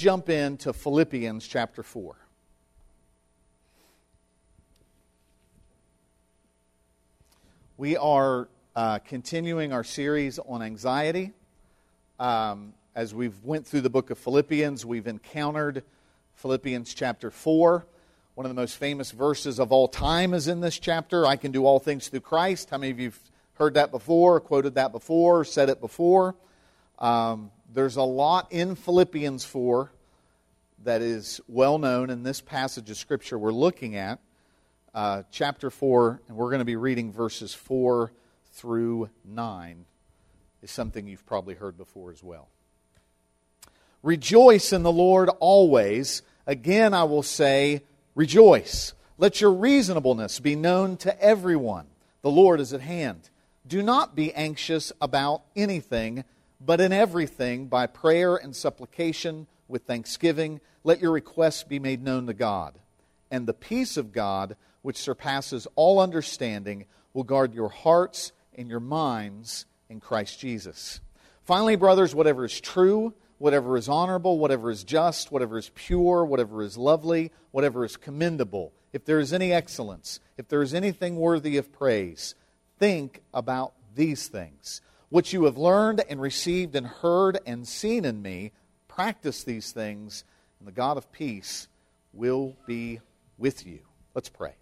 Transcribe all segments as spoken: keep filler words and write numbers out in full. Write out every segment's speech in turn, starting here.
jump into Philippians chapter four. We are uh, continuing our series on anxiety. Um, as we've went through the book of Philippians, we've encountered Philippians chapter four. One of the most famous verses of all time is in this chapter. I can do all things through Christ. How many of you have heard that before, quoted that before, said it before? Um, there's a lot in Philippians four that is well known in this passage of Scripture we're looking at. Uh, chapter four, and we're going to be reading verses four through nine, is something you've probably heard before as well. Rejoice in the Lord always. Again, I will say, rejoice. Let your reasonableness be known to everyone. The Lord is at hand. Do not be anxious about anything, but in everything, by prayer and supplication, with thanksgiving, let your requests be made known to God. And the peace of God, which surpasses all understanding, will guard your hearts and your minds in Christ Jesus. Finally, brothers, whatever is true, whatever is honorable, whatever is just, whatever is pure, whatever is lovely, whatever is commendable, if there is any excellence, if there is anything worthy of praise, think about these things. What you have learned and received and heard and seen in me, practice these things, and the God of peace will be with you. Let's pray.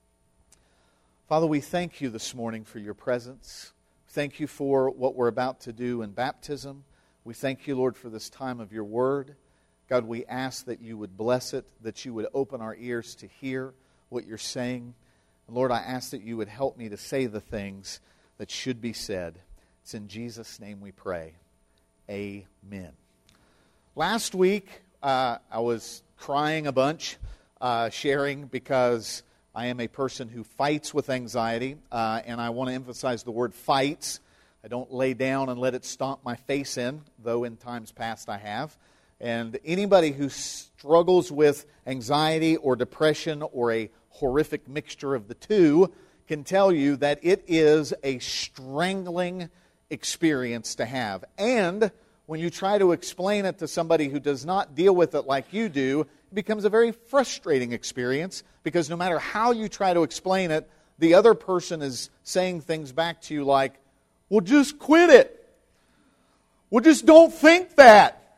Father, we thank you this morning for your presence. Thank you for what we're about to do in baptism. We thank you, Lord, for this time of your word. God, we ask that you would bless it, that you would open our ears to hear what you're saying. And Lord, I ask that you would help me to say the things that should be said. It's in Jesus' name we pray. Amen. Last week, uh, I was crying a bunch, uh, sharing because I am a person who fights with anxiety, uh, and I want to emphasize the word fights. I don't lay down and let it stomp my face in, though in times past I have. And anybody who struggles with anxiety or depression or a horrific mixture of the two can tell you that it is a strangling experience to have. And when you try to explain it to somebody who does not deal with it like you do, it becomes a very frustrating experience because no matter how you try to explain it, the other person is saying things back to you like, well, just quit it. Well, just don't think that.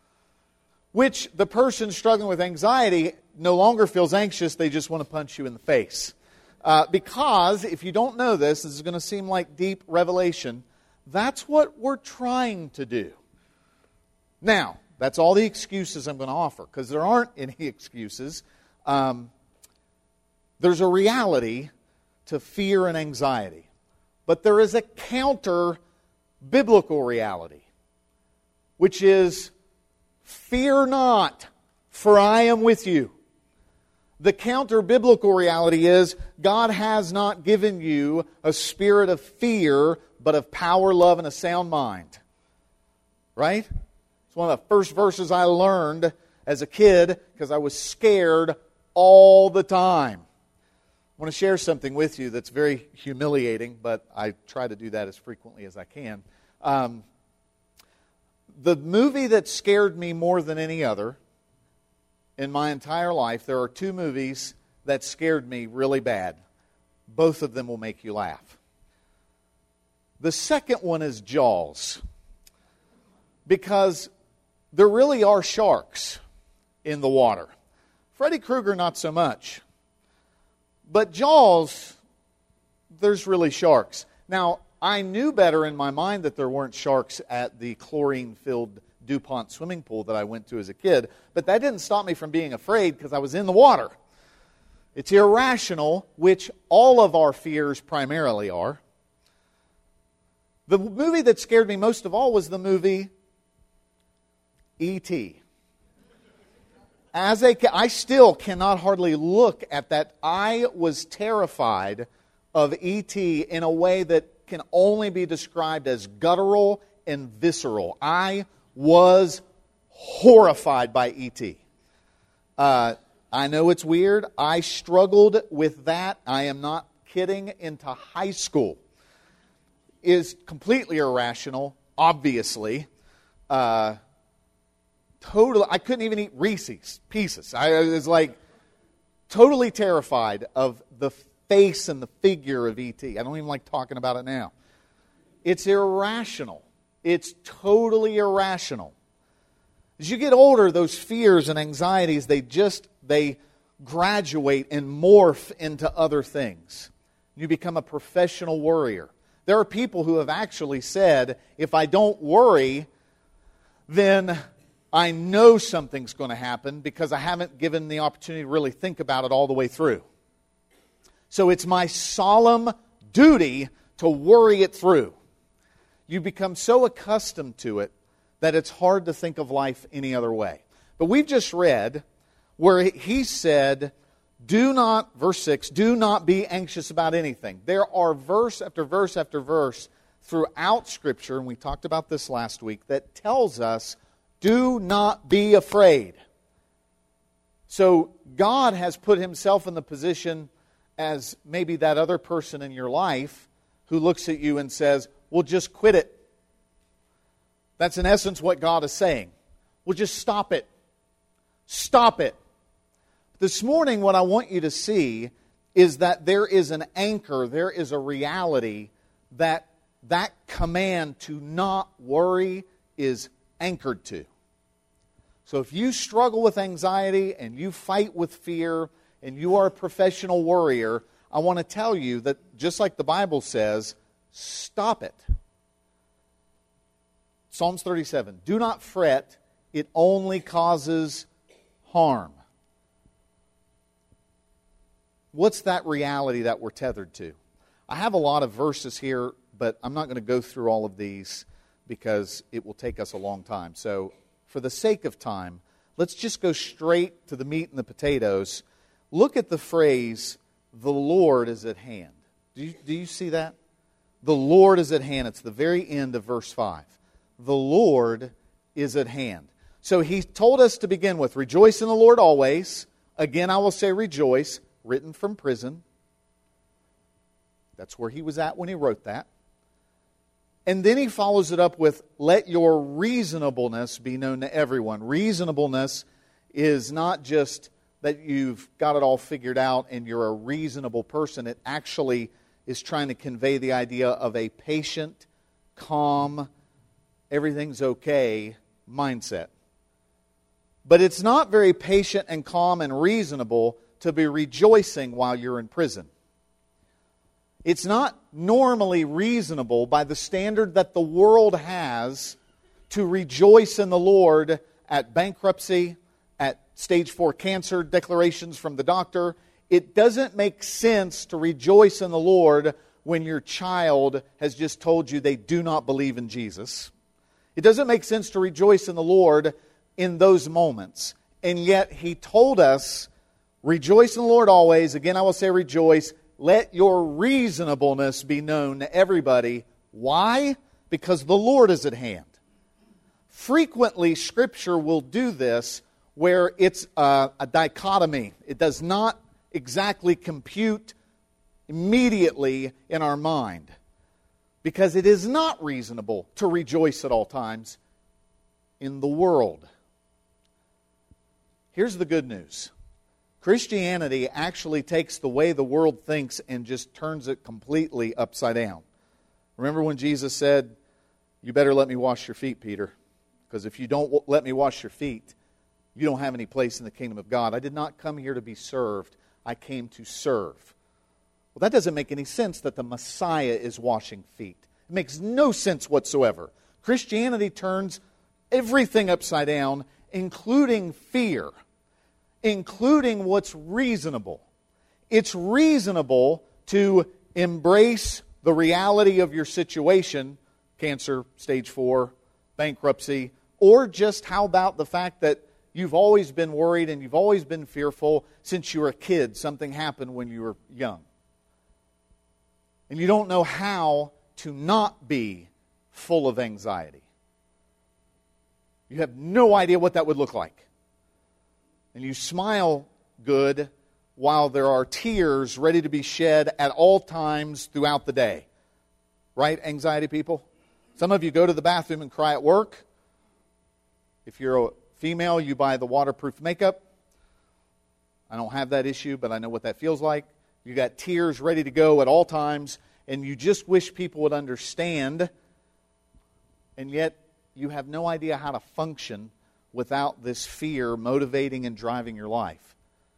Which the person struggling with anxiety no longer feels anxious, they just want to punch you in the face. Uh, because, if you don't know this, this is going to seem like deep revelation, that's what we're trying to do. Now, that's all the excuses I'm going to offer, because there aren't any excuses. Um, there's a reality to fear and anxiety. But there is a counter-biblical reality, which is, fear not, for I am with you. The counter-biblical reality is, God has not given you a spirit of fear, but of power, love, and a sound mind. Right? It's one of the first verses I learned as a kid because I was scared all the time. I want to share something with you that's very humiliating, but I try to do that as frequently as I can. Um, the movie that scared me more than any other in my entire life, there are two movies that scared me really bad. Both of them will make you laugh. The second one is Jaws. Because there really are sharks in the water. Freddy Krueger, not so much. But Jaws, there's really sharks. Now, I knew better in my mind that there weren't sharks at the chlorine-filled DuPont swimming pool that I went to as a kid, but that didn't stop me from being afraid because I was in the water. It's irrational, which all of our fears primarily are. The movie that scared me most of all was the movie E T As a, I still cannot hardly look at that. I was terrified of E T in a way that can only be described as guttural and visceral. I was horrified by E T Uh, I know it's weird. I struggled with that. I am not kidding. Into high school. Is completely irrational, obviously. Uh, totally, I couldn't even eat Reese's Pieces. I was like totally terrified of the face and the figure of E T. I don't even like talking about it now. It's irrational. It's totally irrational. As you get older, those fears and anxieties, they just, they graduate and morph into other things. You become a professional worrier. There are people who have actually said, if I don't worry, then I know something's going to happen because I haven't given the opportunity to really think about it all the way through. So it's my solemn duty to worry it through. You become so accustomed to it that it's hard to think of life any other way. But we've just read where he said, do not, verse six, do not be anxious about anything. There are verse after verse after verse throughout Scripture, and we talked about this last week, that tells us, do not be afraid. So God has put Himself in the position as maybe that other person in your life who looks at you and says, well, just quit it. That's in essence what God is saying. Well, just stop it. Stop it. This morning, what I want you to see is that there is an anchor, there is a reality that that command to not worry is anchored to. So if you struggle with anxiety and you fight with fear and you are a professional worrier, I want to tell you that just like the Bible says, stop it. Psalms thirty-seven, do not fret, it only causes harm. What's that reality that we're tethered to? I have a lot of verses here, but I'm not going to go through all of these because it will take us a long time. So for the sake of time, let's just go straight to the meat and the potatoes. Look at the phrase, the Lord is at hand. Do you, do you see that? The Lord is at hand. It's the very end of verse five. The Lord is at hand. So He told us to begin with, rejoice in the Lord always. Again, I will say rejoice. Written from prison. That's where he was at when he wrote that. And then he follows it up with, let your reasonableness be known to everyone. Reasonableness is not just that you've got it all figured out and you're a reasonable person. It actually is trying to convey the idea of a patient, calm, everything's okay mindset. But it's not very patient and calm and reasonable to be rejoicing while you're in prison. It's not normally reasonable by the standard that the world has to rejoice in the Lord at bankruptcy, at stage four cancer declarations from the doctor. It doesn't make sense to rejoice in the Lord when your child has just told you they do not believe in Jesus. It doesn't make sense to rejoice in the Lord in those moments. And yet He told us, rejoice in the Lord always. Again, I will say rejoice. Let your reasonableness be known to everybody. Why? Because the Lord is at hand. Frequently, Scripture will do this where it's a, a dichotomy. It does not exactly compute immediately in our mind. Because it is not reasonable to rejoice at all times in the world. Here's the good news. Christianity actually takes the way the world thinks and just turns it completely upside down. Remember when Jesus said, you better let me wash your feet, Peter, because if you don't let me wash your feet, you don't have any place in the kingdom of God. I did not come here to be served. I came to serve. Well, that doesn't make any sense that the Messiah is washing feet. It makes no sense whatsoever. Christianity turns everything upside down, including fear. Including what's reasonable. It's reasonable to embrace the reality of your situation, cancer, stage four, bankruptcy, or just how about the fact that you've always been worried and you've always been fearful since you were a kid. Something happened when you were young. And you don't know how to not be full of anxiety. You have no idea what that would look like. And you smile good while there are tears ready to be shed at all times throughout the day. Right, anxiety people? Some of you go to the bathroom and cry at work. If you're a Female, you buy the waterproof makeup. I don't have that issue, but I know what that feels like. You got tears ready to go at all times, and you just wish people would understand, and yet you have no idea how to function without this fear motivating and driving your life.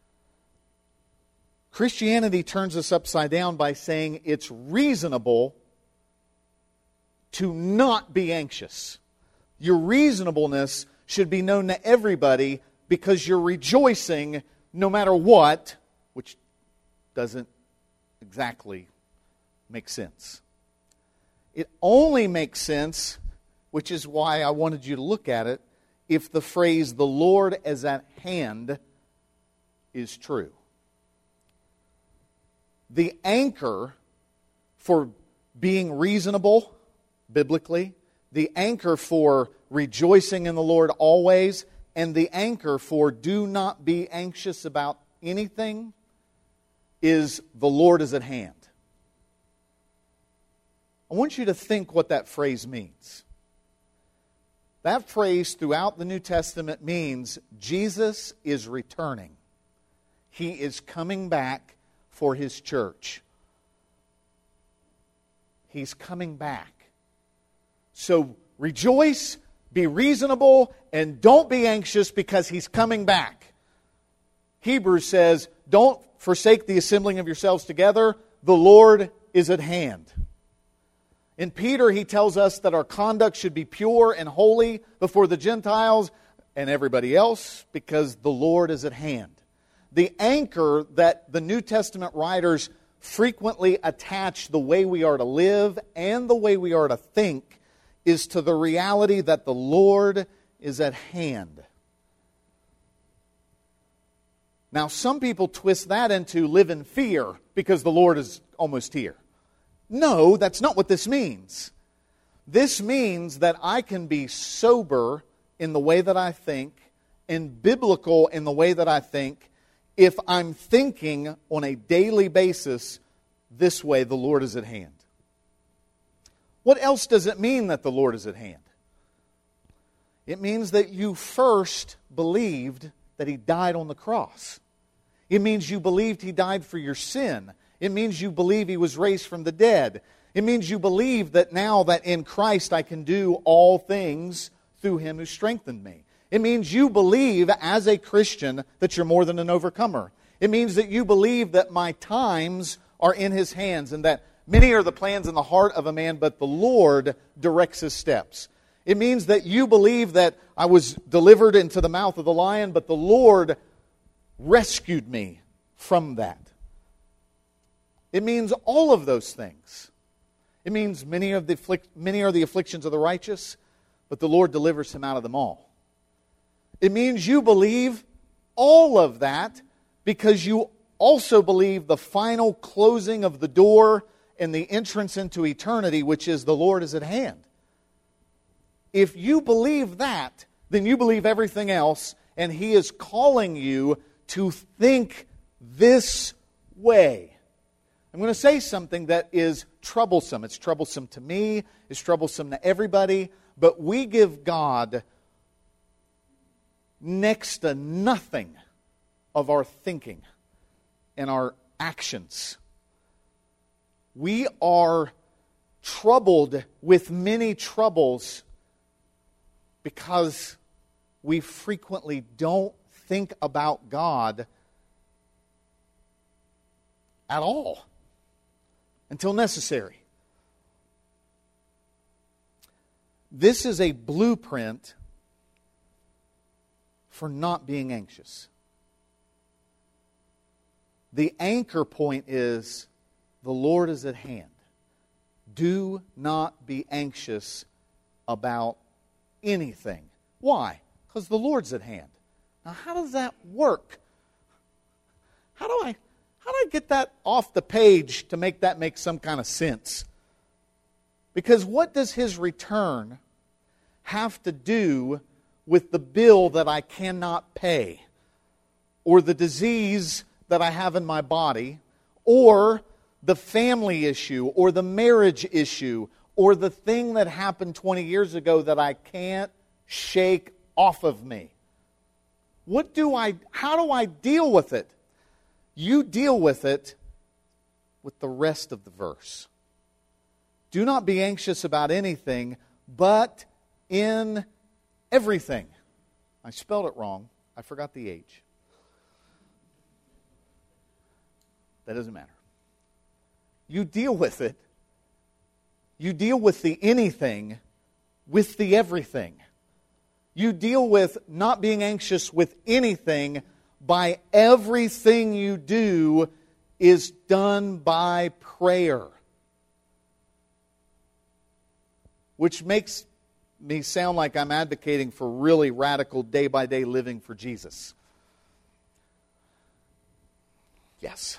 Christianity turns us upside down by saying it's reasonable to not be anxious. Your reasonableness should be known to everybody because you're rejoicing no matter what, which doesn't exactly make sense. It only makes sense, which is why I wanted you to look at it, if the phrase, the Lord is at hand, is true. The anchor for being reasonable, biblically, the anchor for rejoicing in the Lord always, and the anchor for do not be anxious about anything is the Lord is at hand. I want you to think what that phrase means. That phrase throughout the New Testament means Jesus is returning. He is coming back for His church. He's coming back. So rejoice, be reasonable, and don't be anxious because He's coming back. Hebrews says, don't forsake the assembling of yourselves together. The Lord is at hand. In Peter, he tells us that our conduct should be pure and holy before the Gentiles and everybody else because the Lord is at hand. The anchor that the New Testament writers frequently attach the way we are to live and the way we are to think is to the reality that the Lord is at hand. Now, some people twist that into live in fear because the Lord is almost here. No, that's not what this means. This means that I can be sober in the way that I think and biblical in the way that I think if I'm thinking on a daily basis this way, the Lord is at hand. What else does it mean that the Lord is at hand? It means that you first believed that He died on the cross. It means you believed He died for your sin. It means you believe He was raised from the dead. It means you believe that now that in Christ I can do all things through Him who strengthened me. It means you believe as a Christian that you're more than an overcomer. It means that you believe that my times are in His hands and that many are the plans in the heart of a man, but the Lord directs his steps. It means that you believe that I was delivered into the mouth of the lion, but the Lord rescued me from that. It means all of those things. It means many of the afflic- many are the afflictions of the righteous, but the Lord delivers him out of them all. It means you believe all of that because you also believe the final closing of the door and the entrance into eternity, which is the Lord is at hand. If you believe that, then you believe everything else, and He is calling you to think this way. I'm going to say something that is troublesome. It's troublesome to me. It's troublesome to everybody. But we give God next to nothing of our thinking and our actions. We are troubled with many troubles because we frequently don't think about God at all until necessary. This is a blueprint for not being anxious. The anchor point is the Lord is at hand. Do not be anxious about anything. Why? Because the Lord's at hand. Now, how does that work? How do I how do I get that off the page to make that make some kind of sense? Because what does His return have to do with the bill that I cannot pay, or the disease that I have in my body, or the family issue, or the marriage issue, or the thing that happened twenty years ago that I can't shake off of me? What do I, how do I deal with it? You deal with it with the rest of the verse. Do not be anxious about anything, but in everything. I spelled it wrong. I forgot the H. That doesn't matter. You deal with it. You deal with the anything with the everything. You deal with not being anxious with anything by everything you do is done by prayer. Which makes me sound like I'm advocating for really radical day-by-day living for Jesus. Yes.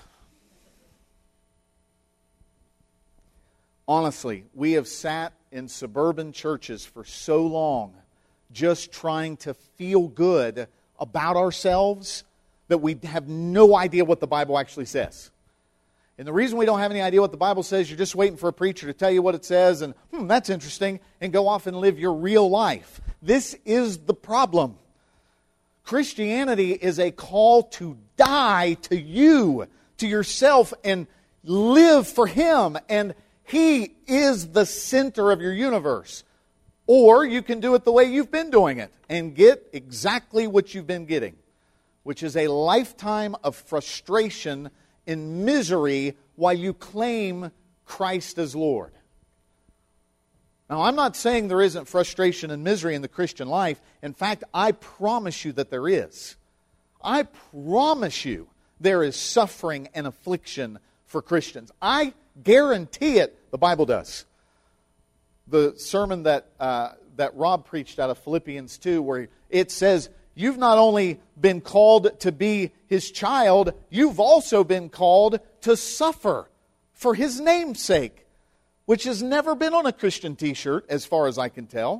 Honestly, we have sat in suburban churches for so long just trying to feel good about ourselves that we have no idea what the Bible actually says. And the reason we don't have any idea what the Bible says, you're just waiting for a preacher to tell you what it says, and, hmm, that's interesting, and go off and live your real life. This is the problem. Christianity is a call to die to you, to yourself, and live for Him. And He is the center of your universe. Or you can do it the way you've been doing it and get exactly what you've been getting, which is a lifetime of frustration and misery while you claim Christ as Lord. Now, I'm not saying there isn't frustration and misery in the Christian life. In fact, I promise you that there is. I promise you there is suffering and affliction for Christians. I guarantee it. The Bible does. The sermon that uh, that Rob preached out of Philippians two, where it says, you've not only been called to be His child, you've also been called to suffer for His name's sake, which has never been on a Christian t-shirt, as far as I can tell.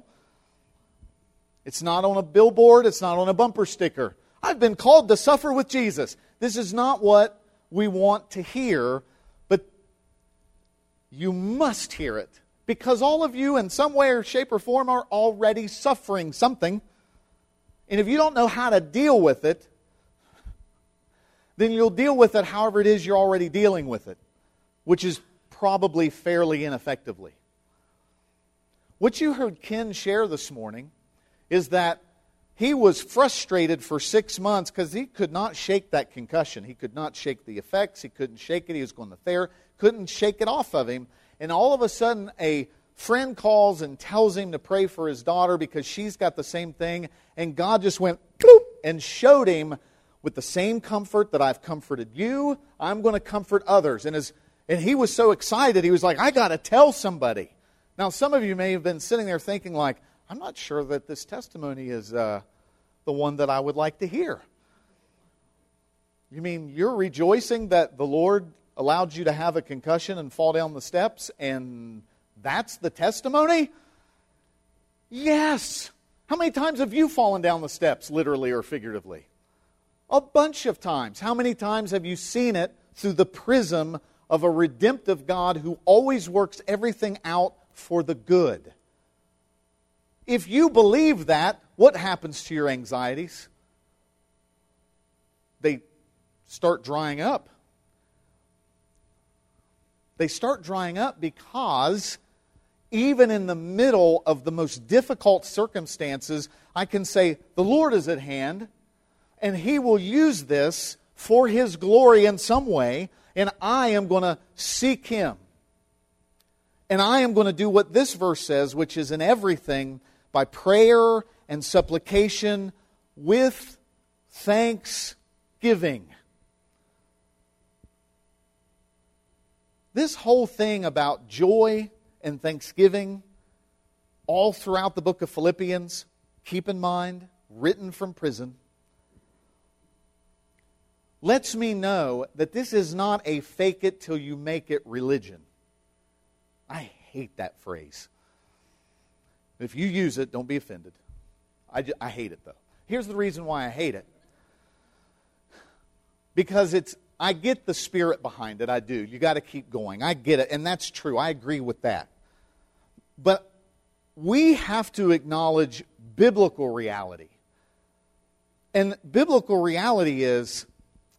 It's not on a billboard. It's not on a bumper sticker. I've been called to suffer with Jesus. This is not what we want to hear, but you must hear it, because all of you, in some way or shape or form, are already suffering something. And if you don't know how to deal with it, then you'll deal with it however it is you're already dealing with it, which is probably fairly ineffectively. What you heard Ken share this morning is that he was frustrated for six months because he could not shake that concussion. He could not shake the effects. He couldn't shake it. He was going to therapy. Couldn't shake it off of him. And all of a sudden, a friend calls and tells him to pray for his daughter because she's got the same thing. And God just went bloop, and showed him, with the same comfort that I've comforted you, I'm going to comfort others. And, his, and he was so excited, he was like, I got to tell somebody. Now, some of you may have been sitting there thinking like, I'm not sure that this testimony is uh, the one that I would like to hear. You mean you're rejoicing that the Lord allowed you to have a concussion and fall down the steps, and that's the testimony? Yes. How many times have you fallen down the steps, literally or figuratively? A bunch of times. How many times have you seen it through the prism of a redemptive God who always works everything out for the good? If you believe that, what happens to your anxieties? They start drying up. They start drying up because even in the middle of the most difficult circumstances, I can say, the Lord is at hand, and He will use this for His glory in some way, and I am going to seek Him. And I am going to do what this verse says, which is in everything, by prayer and supplication with thanksgiving. This whole thing about joy and thanksgiving, all throughout the book of Philippians, keep in mind, written from prison, lets me know that this is not a fake it till you make it religion. I hate that phrase. If you use it, don't be offended. I, just, I hate it, though. Here's the reason why I hate it. Because it's, I get the spirit behind it. I do. You got to keep going. I get it, and that's true. I agree with that. But we have to acknowledge biblical reality. And biblical reality is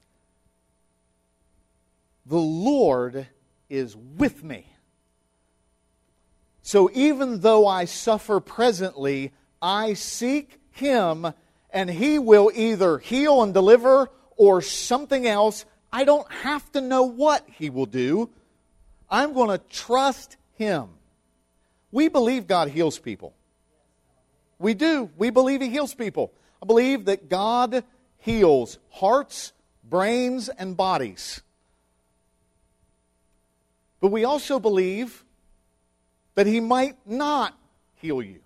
the Lord is with me. So even though I suffer presently, I seek Him, and He will either heal and deliver or something else. I don't have to know what He will do. I'm going to trust Him. We believe God heals people. We do. We believe He heals people. I believe that God heals hearts, brains, and bodies. But we also believe that He might not heal you.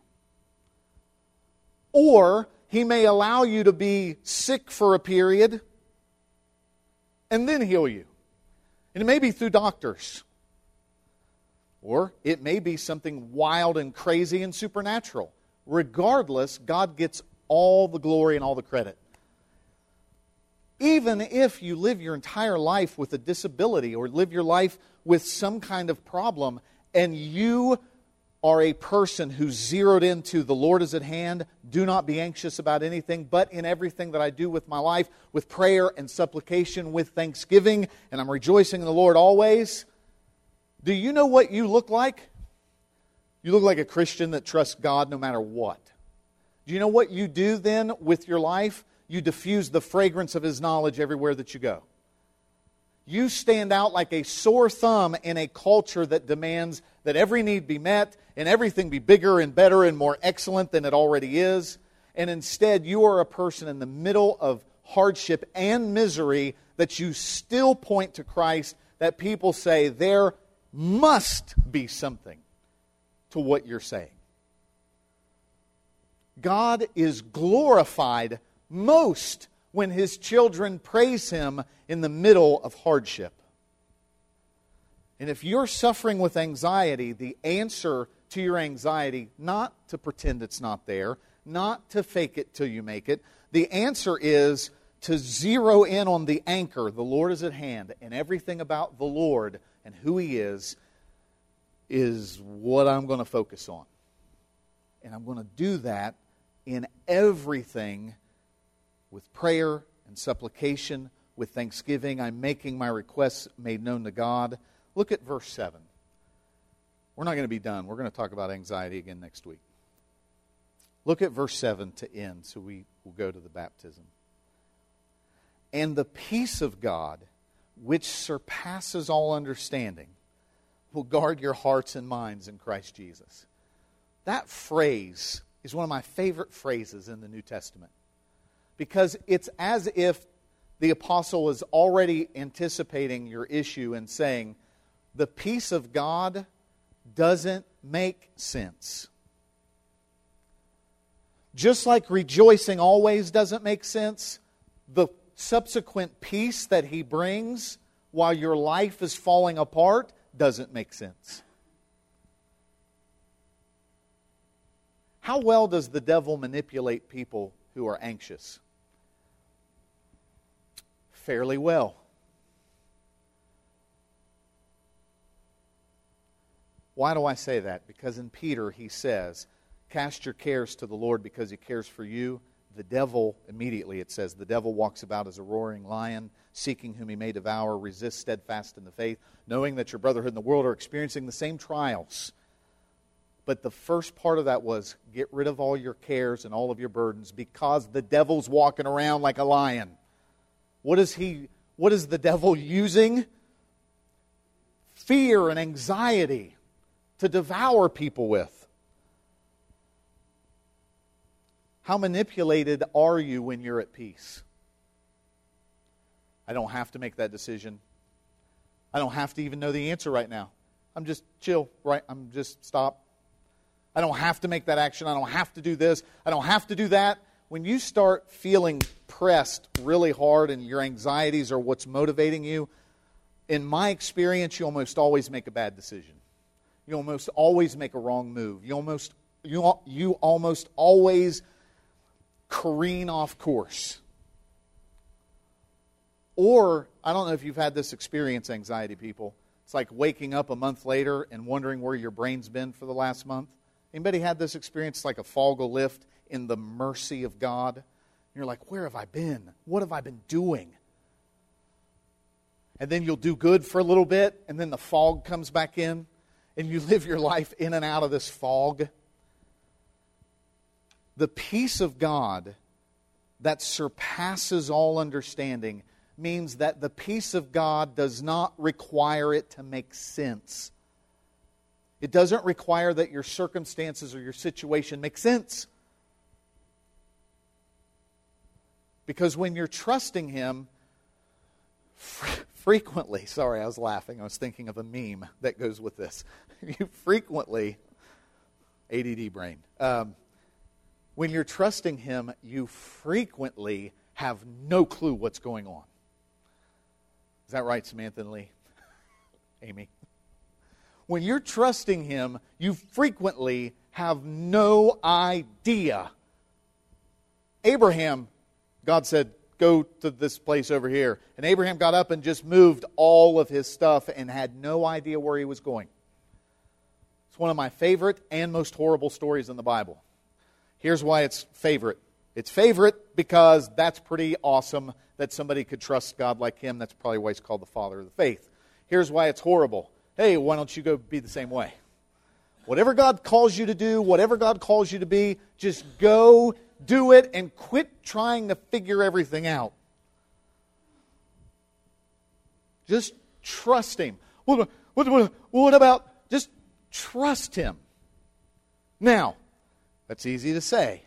Or He may allow you to be sick for a period and then heal you. And it may be through doctors. Or it may be something wild and crazy and supernatural. Regardless, God gets all the glory and all the credit. Even if you live your entire life with a disability or live your life with some kind of problem, and you are a person who's zeroed into the Lord is at hand, do not be anxious about anything, but in everything that I do with my life, with prayer and supplication, with thanksgiving, and I'm rejoicing in the Lord always. Do you know what you look like? You look like a Christian that trusts God no matter what. Do you know what you do then with your life? You diffuse the fragrance of His knowledge everywhere that you go. You stand out like a sore thumb in a culture that demands that every need be met and everything be bigger and better and more excellent than it already is. And instead, you are a person in the middle of hardship and misery that you still point to Christ, that people say there must be something to what you're saying. God is glorified most when His children praise Him in the middle of hardship. And if you're suffering with anxiety, the answer to your anxiety, not to pretend it's not there, not to fake it till you make it, the answer is to zero in on the anchor, the Lord is at hand, and everything about the Lord and who He is, is what I'm going to focus on. And I'm going to do that in everything with prayer and supplication, with thanksgiving. I'm making my requests made known to God. Look at verse seven. We're not going to be done. We're going to talk about anxiety again next week. Look at verse seven to end, so we will go to the baptism. And the peace of God, which surpasses all understanding, will guard your hearts and minds in Christ Jesus. That phrase is one of my favorite phrases in the New Testament, because it's as if the apostle is already anticipating your issue and saying, the peace of God doesn't make sense. Just like rejoicing always doesn't make sense, the subsequent peace that He brings while your life is falling apart doesn't make sense. How well does the devil manipulate people who are anxious? Fairly well. Why do I say that? Because in Peter he says, cast your cares to the Lord because He cares for you. The devil, immediately it says, the devil walks about as a roaring lion, seeking whom he may devour. Resist steadfast in the faith, knowing that your brotherhood in the world are experiencing the same trials. But the first part of that was, get rid of all your cares and all of your burdens, because the devil's walking around like a lion. What is he? What is the devil using? Fear and anxiety to devour people with. How manipulated are you when you're at peace? I don't have to make that decision. I don't have to even know the answer right now. I'm just chill, right? I'm just stop. I don't have to make that action. I don't have to do this. I don't have to do that. When you start feeling pressed really hard and your anxieties are what's motivating you, in my experience, you almost always make a bad decision. You almost always make a wrong move. You almost you, you almost always careen off course. Or, I don't know if you've had this experience, anxiety people. It's like waking up a month later and wondering where your brain's been for the last month. Anybody had this experience? It's like a fog will lift in the mercy of God. you're like, where have I been? What have I been doing? And then you'll do good for a little bit, and then the fog comes back in, and you live your life in and out of this fog. The peace of God that surpasses all understanding means that the peace of God does not require it to make sense. It doesn't require that your circumstances or your situation make sense. Because when you're trusting Him, frequently, sorry, I was laughing. I was thinking of a meme that goes with this. You frequently, A D D brain, um, when you're trusting Him, you frequently have no clue what's going on. Is that right, Samantha and Lee? Amy? When you're trusting Him, you frequently have no idea. Abraham, God said, go to this place over here. And Abraham got up and just moved all of his stuff and had no idea where he was going. It's one of my favorite and most horrible stories in the Bible. Here's why it's favorite. It's favorite because that's pretty awesome that somebody could trust God like Him. That's probably why He's called the Father of the faith. Here's why it's horrible. Hey, why don't you go be the same way? Whatever God calls you to do, whatever God calls you to be, just go do it and quit trying to figure everything out. Just trust Him. What, what, what, what about just trust Him? Now, that's easy to say.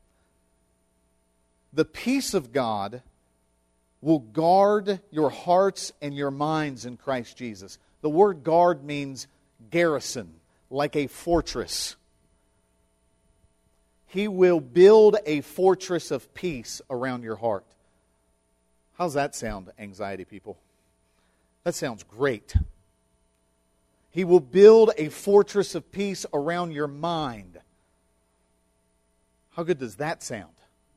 The peace of God will guard your hearts and your minds in Christ Jesus. The word guard means garrison, like a fortress. He will build a fortress of peace around your heart. How's that sound, anxiety people? That sounds great. He will build a fortress of peace around your mind. How good does that sound?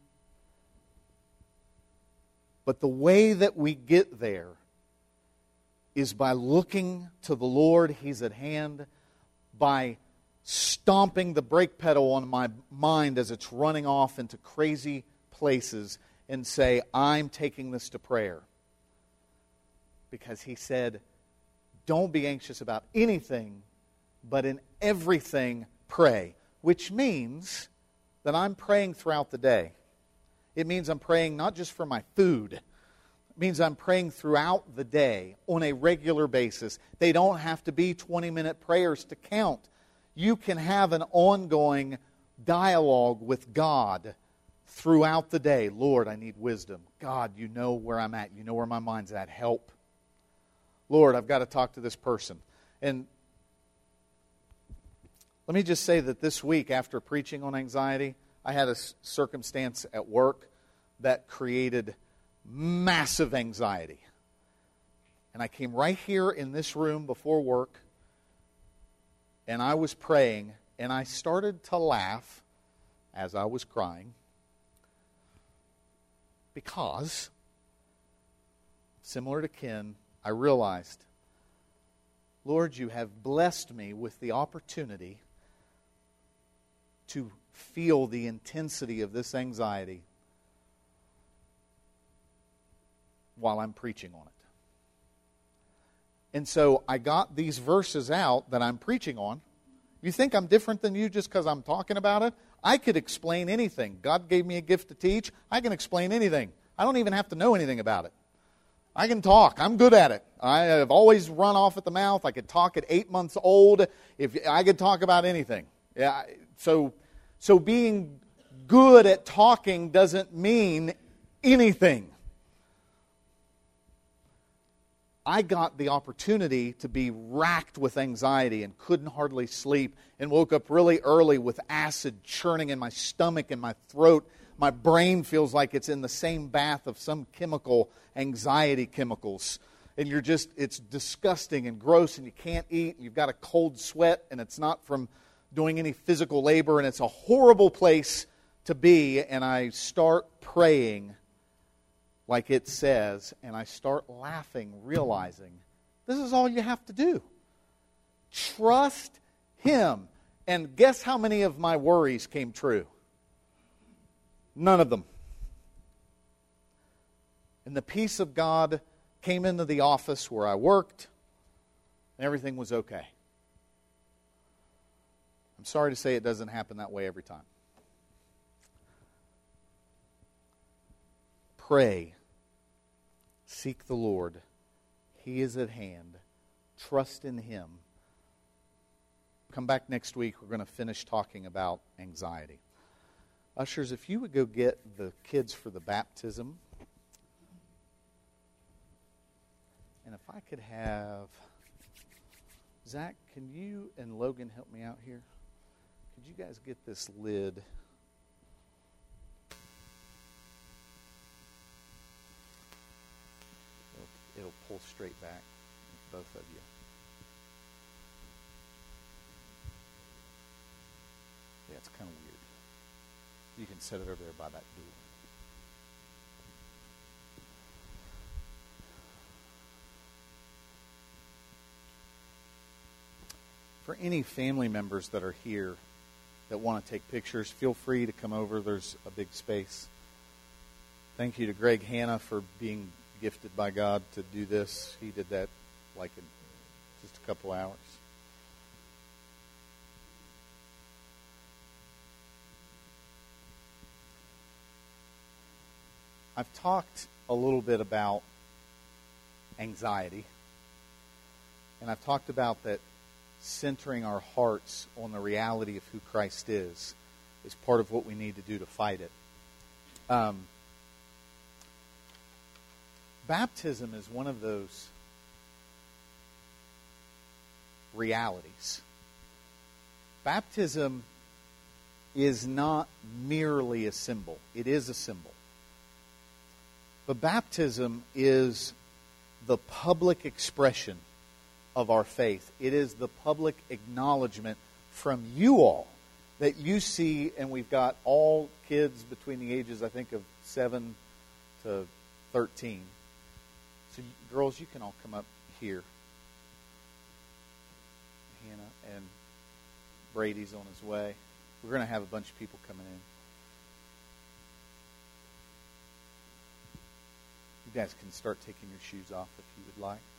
But the way that we get there is by looking to the Lord. He's at hand. By stomping the brake pedal on my mind as it's running off into crazy places and say, I'm taking this to prayer. Because He said, don't be anxious about anything, but in everything pray. Which means that I'm praying throughout the day. It means I'm praying not just for my food. It means I'm praying throughout the day on a regular basis. They don't have to be twenty-minute prayers to count. You can have an ongoing dialogue with God throughout the day. Lord, I need wisdom. God, you know where I'm at. You know where my mind's at. Help. Lord, I've got to talk to this person. And let me just say that this week, after preaching on anxiety, I had a circumstance at work that created massive anxiety. And I came right here in this room before work, and I was praying, and I started to laugh as I was crying because, similar to Ken, I realized, Lord, you have blessed me with the opportunity to feel the intensity of this anxiety while I'm preaching on it. And so I got these verses out that I'm preaching on. You think I'm different than you just because I'm talking about it? I could explain anything. God gave me a gift to teach. I can explain anything. I don't even have to know anything about it. I can talk. I'm good at it. I have always run off at the mouth. I could talk at eight months old. If I could talk about anything. Yeah. So, so being good at talking doesn't mean anything. I got the opportunity to be racked with anxiety and couldn't hardly sleep and woke up really early with acid churning in my stomach and my throat. My brain feels like it's in the same bath of some chemical, anxiety chemicals. And you're just, it's disgusting and gross and you can't eat. And you've got a cold sweat and it's not from doing any physical labor. And it's a horrible place to be. And I start praying like it says, and I start laughing, realizing this is all you have to do. Trust Him. And guess how many of my worries came true? None of them. And the peace of God came into the office where I worked, and everything was okay. I'm sorry to say it doesn't happen that way every time. Pray. Seek the Lord. He is at hand. Trust in Him. Come back next week. We're going to finish talking about anxiety. Ushers, if you would go get the kids for the baptism. And if I could have... Zach, can you and Logan help me out here? Could you guys get this lid? It'll, it'll pull straight back, both of you. Yeah, it's kind of weird. You can set it over there by that door. For any family members that are here that want to take pictures, feel free to come over. There's a big space. Thank you to Greg Hanna for being gifted by God to do this. He did that like in just a couple hours. I've talked a little bit about anxiety, and I've talked about that centering our hearts on the reality of who Christ is is part of what we need to do to fight it. Um, baptism is one of those realities. Baptism is not merely a symbol. It is a symbol. But baptism is the public expression of our faith. It is the public acknowledgement from you all that you see, and we've got all kids between the ages, I think, of seven to thirteen. So, girls, you can all come up here. Hannah and Brady's on his way. We're going to have a bunch of people coming in. You guys can start taking your shoes off if you would like.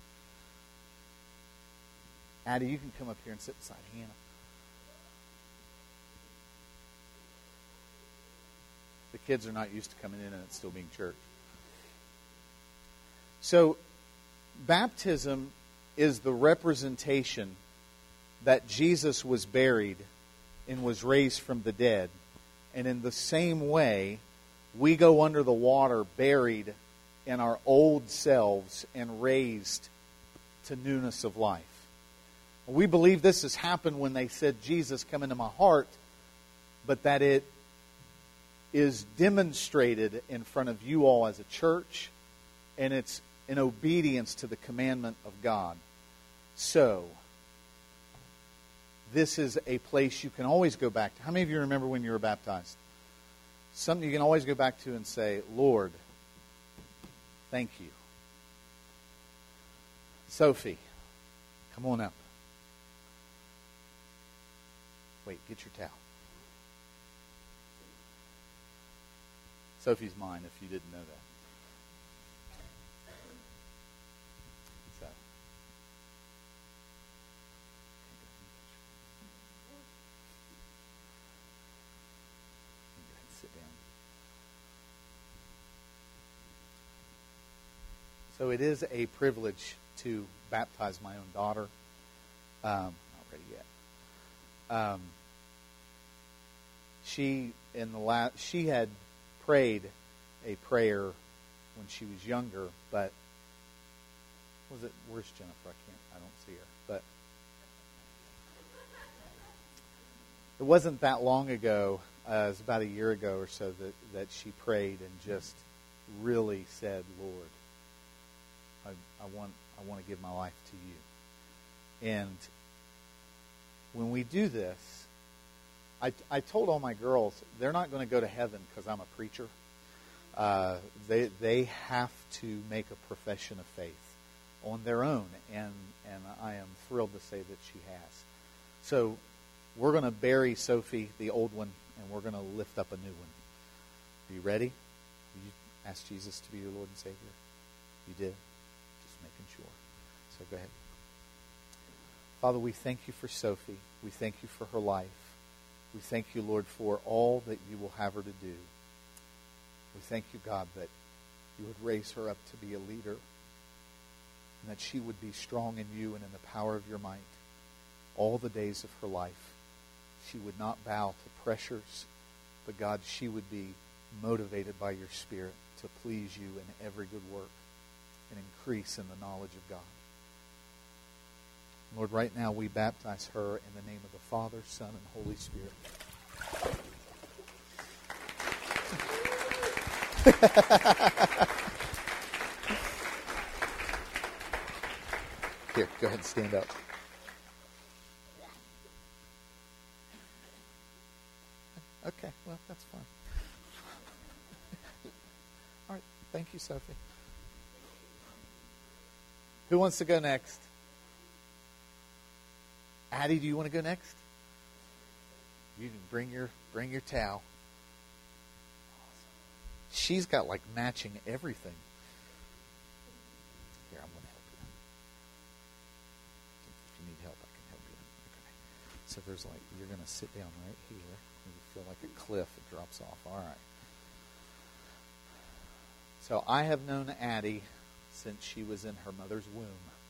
Addie, you can come up here and sit beside Hannah. The kids are not used to coming in and it still being church. So, baptism is the representation that Jesus was buried and was raised from the dead. And in the same way, we go under the water buried in our old selves and raised to newness of life. We believe this has happened when they said, Jesus, come into my heart, but that it is demonstrated in front of you all as a church, and it's in obedience to the commandment of God. So, this is a place you can always go back to. How many of you remember when you were baptized? Something you can always go back to and say, Lord, thank you. Sophie, come on up. Wait, get your towel. Sophie's mine, if you didn't know that. So. Sit down. So it is a privilege to baptize my own daughter. Um, not ready yet. Um, she in the last she had prayed a prayer when she was younger, but was it? Where's Jennifer? I can't. I don't see her. But it wasn't that long ago. Uh, it was about a year ago or so that that she prayed and just really said, "Lord, I, I want I want to give my life to you." And when we do this, I, I told all my girls they're not going to go to heaven because I'm a preacher. Uh, they they have to make a profession of faith on their own, and and I am thrilled to say that she has. So we're going to bury Sophie, the old one, and we're going to lift up a new one. Are you ready? You ask Jesus to be your Lord and Savior? You did? Just making sure. So go ahead. Father, we thank you for Sophie. We thank you for her life. We thank you, Lord, for all that you will have her to do. We thank you, God, that you would raise her up to be a leader, and that she would be strong in you and in the power of your might all the days of her life. She would not bow to pressures, but God, she would be motivated by your Spirit to please you in every good work and increase in the knowledge of God. Lord, right now we baptize her in the name of the Father, Son, and Holy Spirit. Here, go ahead and stand up. Okay, well, that's fine. All right, thank you, Sophie. Who wants to go next? Addie, do you want to go next? You can bring your bring your towel. She's got like matching everything. Here, I'm going to help you. If you need help, I can help you. Okay. So there's like, you're going to sit down right here. You feel like a cliff. It drops off. All right. So I have known Addie since she was in her mother's womb.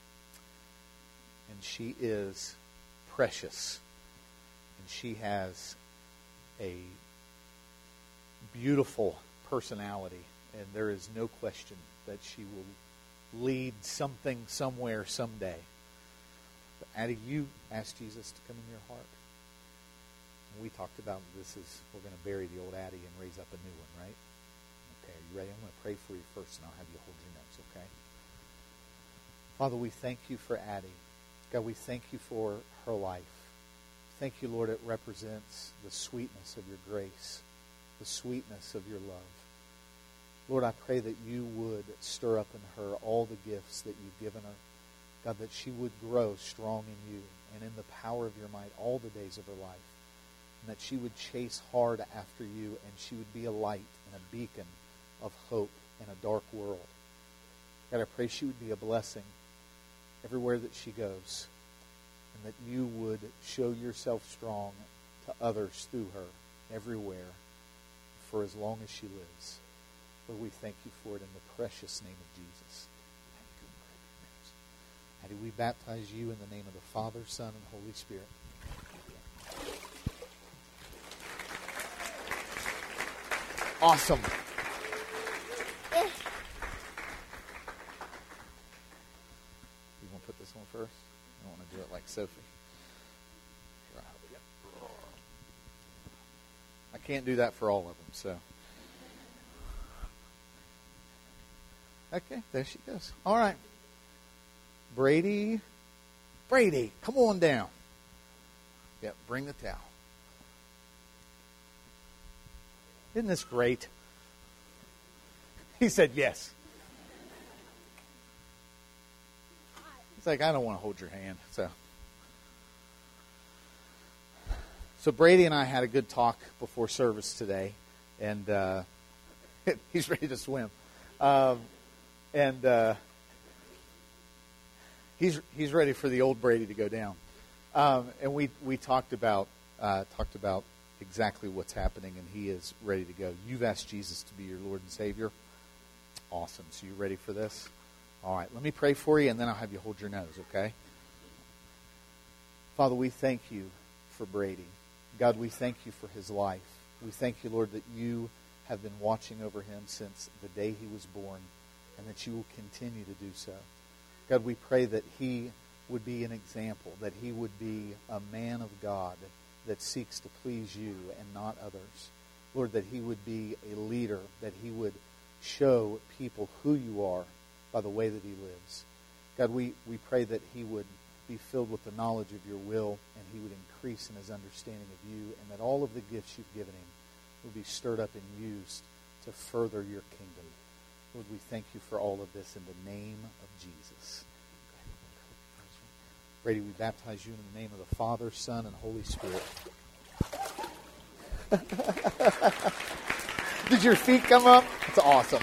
And she is precious. And she has a beautiful personality. And there is no question that she will lead something somewhere someday. But Addie, you asked Jesus to come in your heart. And we talked about this is, we're going to bury the old Addie and raise up a new one, right? Okay, are you ready? I'm going to pray for you first, and I'll have you hold your nose, okay? Father, we thank you for Addie. God, we thank you for her life. Thank you, Lord, it represents the sweetness of your grace, the sweetness of your love. Lord, I pray that you would stir up in her all the gifts that you've given her. God, that she would grow strong in you and in the power of your might all the days of her life. And that she would chase hard after you, and she would be a light and a beacon of hope in a dark world. God, I pray she would be a blessing everywhere that she goes, and that you would show yourself strong to others through her everywhere for as long as she lives. Lord, we thank you for it in the precious name of Jesus. Addie, we baptize you in the name of the Father, Son, and Holy Spirit. Awesome. You want to put this one first? I want to do it like Sophie. Here, I'll help you. I can't do that for all of them, so. Okay, there she goes. All right. Brady. Brady, come on down. Yep, bring the towel. Isn't this great? He said yes. He's like, I don't want to hold your hand. So, so Brady and I had a good talk before service today, and uh, he's ready to swim. Um, and uh, he's he's ready for the old Brady to go down. Um, and we we talked about uh, talked about. exactly what's happening, and he is ready to go. You've asked Jesus to be your Lord and Savior. Awesome. So you ready for this? All right. Let me pray for you, and then I'll have you hold your nose, okay? Father, we thank you for Brady. God, we thank you for his life. We thank you, Lord, that you have been watching over him since the day he was born, and that you will continue to do so. God, we pray that he would be an example, that he would be a man of God that seeks to please you and not others. Lord, that he would be a leader, that he would show people who you are by the way that he lives. God, we, we pray that he would be filled with the knowledge of your will, and he would increase in his understanding of you, and that all of the gifts you've given him will be stirred up and used to further your kingdom. Lord, we thank you for all of this in the name of Jesus. Brady, we baptize you in the name of the Father, Son, and Holy Spirit. Did your feet come up? That's awesome.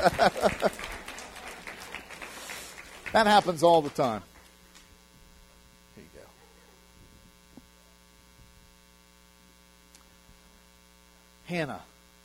That happens all the time. Here you go. Hannah.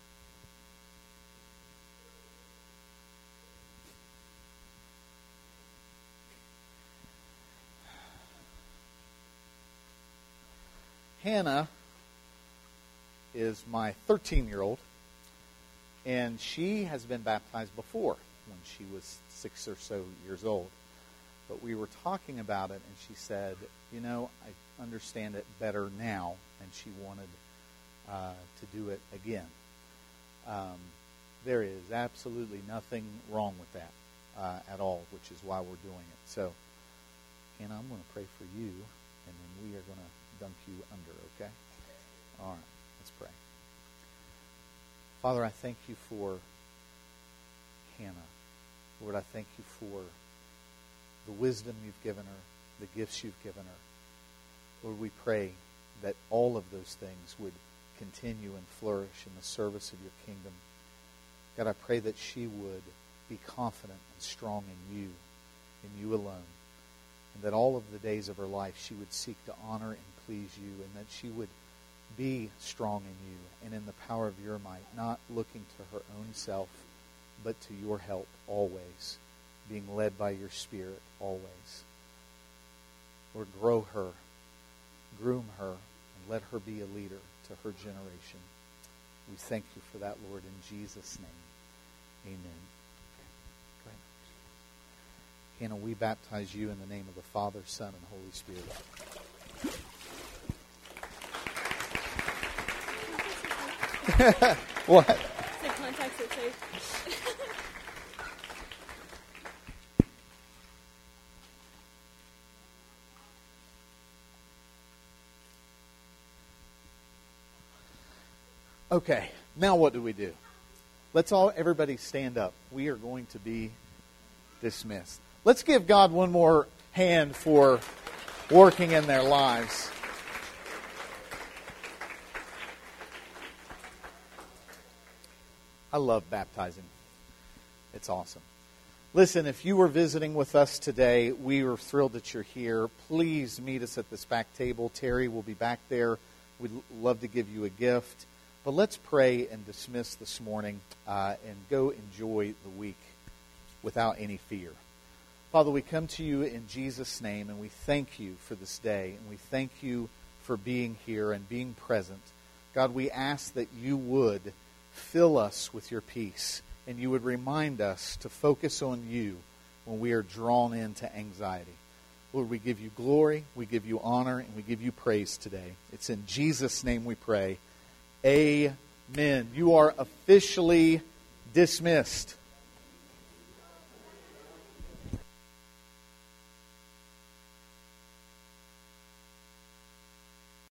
Hannah is my thirteen-year-old, and she has been baptized before when she was six or so years old. But we were talking about it, and she said, you know, I understand it better now, and she wanted uh, to do it again. Um, there is absolutely nothing wrong with that uh, at all, which is why we're doing it. So, Hannah, I'm going to pray for you, and then we are going to dunk you under, okay? All right, let's pray. Father, I thank you for Hannah. Lord, I thank you for the wisdom you've given her, the gifts you've given her. Lord, we pray that all of those things would continue and flourish in the service of your kingdom. God, I pray that she would be confident and strong in you, in you alone, and that all of the days of her life she would seek to honor and please you, and that she would be strong in you and in the power of your might, not looking to her own self, but to your help always, being led by your Spirit always. Lord, grow her, groom her, and let her be a leader to her generation. We thank you for that, Lord, in Jesus' name. Amen. Okay. Go ahead. Hannah, we baptize you in the name of the Father, Son, and Holy Spirit. What? The contacts are taped. Okay, now what do we do? Let's all, everybody stand up. We are going to be dismissed. Let's give God one more hand for working in their lives. I love baptizing. It's awesome. Listen, if you were visiting with us today, we are thrilled that you're here. Please meet us at this back table. Terry will be back there. We'd love to give you a gift. But let's pray and dismiss this morning uh, and go enjoy the week without any fear. Father, we come to you in Jesus' name, and we thank you for this day, and we thank you for being here and being present. God, we ask that you would fill us with your peace, and you would remind us to focus on you when we are drawn into anxiety. Lord, we give you glory, we give you honor, and we give you praise today. It's in Jesus' name we pray. Amen. You are officially dismissed.